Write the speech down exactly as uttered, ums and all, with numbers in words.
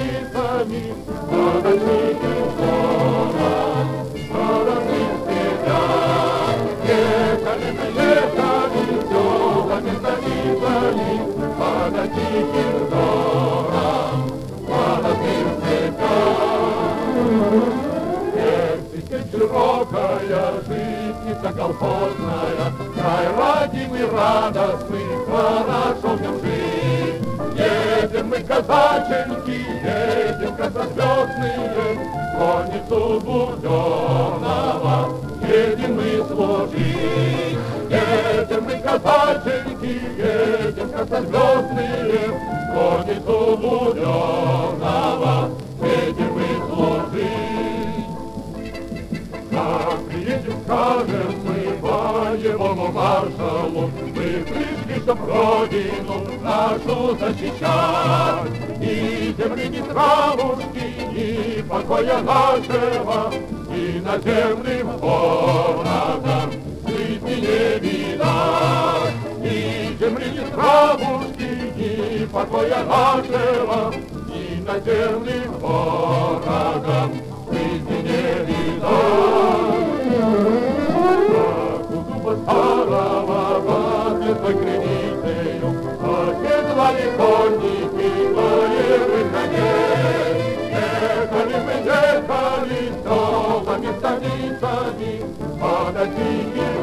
птицами, подождите скоро, скоро мы себя. Ехали мы, ехали, селами станицами, подождите взором, молодым себя. Здесь широкая жизнь, колхозная, край родимый, радостный, хорошо в нем жить. Едем мы, казаченьки, едем краснозвездные, конницу Буденного, едем мы служить. Едем мы, казаченьки, едем краснозвездные, конницу Буденного, едем мы служить. Как приедем, скажем мы боевому маршалу, мы пришли, чтоб родину нашу защищать. Ни земли, ни травушки, ни покоя нашего, и наземным ворогам жизни не видать. Ни земли, ни травушки, ни покоя нашего, и наземным ворогам жизни не видать. Как у дуба старого возле той креницею оседлали конники боевых коней. Ехали мы, ехали селами, станицами, подождите